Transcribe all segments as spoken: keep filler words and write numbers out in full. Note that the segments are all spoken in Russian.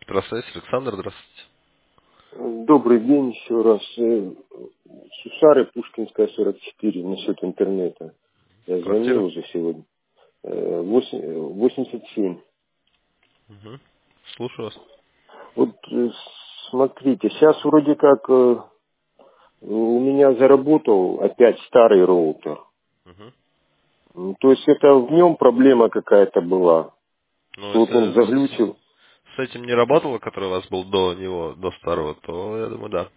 Здравствуйте, Александр, здравствуйте. Добрый день еще раз. Э, Сусары, Пушкинская, сорок четыре, насчет интернета. Я звонил Квартира? уже сегодня. Э, восемь- восемьдесят семь. Угу. Слушаю вас. Вот э, смотрите, сейчас вроде как э, у меня заработал опять старый роутер. Угу. М, То есть это в нем проблема какая-то была, Ну, что вот он если заглючил. с, с этим не работало, который у вас был до него, до старого, то я думаю, да.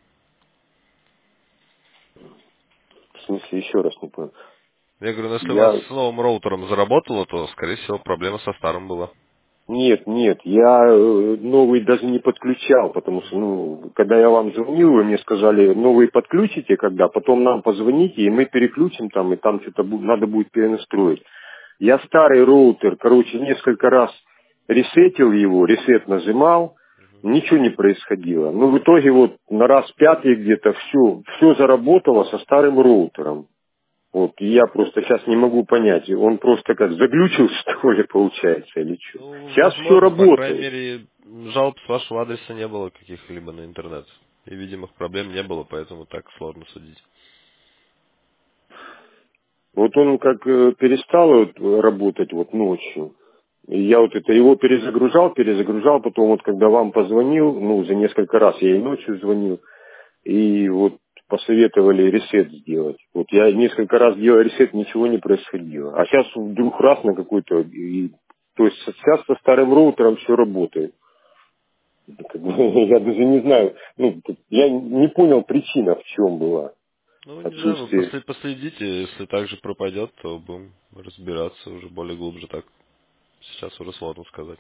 В смысле, еще раз не понял. Я говорю, ну, если у вас Я с новым роутером заработало, то, скорее всего, проблема со старым была. Нет, нет, я э, новый даже не подключал, потому что, Угу. ну, когда я вам звонил, вы мне сказали, новый подключите, когда, потом нам позвоните, и мы переключим там, и там что-то бу- надо будет перенастроить. Я старый роутер, короче, несколько раз ресетил его, ресет нажимал, ничего не происходило. Ну, в итоге вот на раз пятый где-то все, все заработало со старым роутером. Вот, и я просто сейчас не могу понять, он просто как заглючил, что ли, получается, или что. Ну, Сейчас все возможно, по крайней работает. мере, жалоб с вашего адреса не было каких-либо на интернет. И видимых проблем не было, поэтому так сложно судить. Вот он как э, перестал вот работать вот ночью. И я вот это его перезагружал, перезагружал, потом вот когда вам позвонил, ну, за несколько раз я и ночью звонил, и вот посоветовали ресет сделать. Вот я несколько раз делал ресет, ничего не происходило. А сейчас вдруг раз на какой-то... и- то есть сейчас со старым роутером все работает. Как бы, я даже не знаю, ну, я не понял причина, в чем была. Ну, не знаю, вы Отсутствие. после, последите, если так же пропадет, то будем разбираться уже более глубже. Так сейчас уже сложно сказать.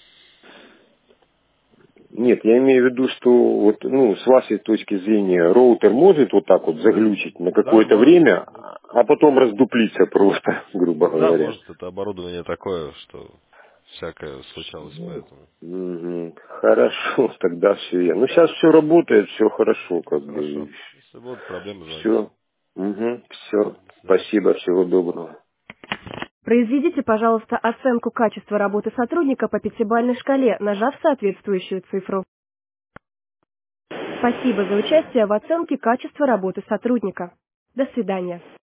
Нет, я имею в виду, что вот, ну, с вашей точки зрения, роутер может вот так вот заглючить на Да, какое-то может. время, а потом раздуплиться просто, грубо Да, говоря. может, это оборудование такое, что всякое случалось, Ну, поэтому мгм. Хорошо, тогда все. я. Ну, сейчас все работает, все хорошо, как хорошо. бы. Если будут проблемы, звоните. Все. Угу, все. До свидания. Спасибо, всего доброго. Произведите, пожалуйста, оценку качества работы сотрудника по пятибалльной шкале, нажав соответствующую цифру. Спасибо за участие в оценке качества работы сотрудника. До свидания.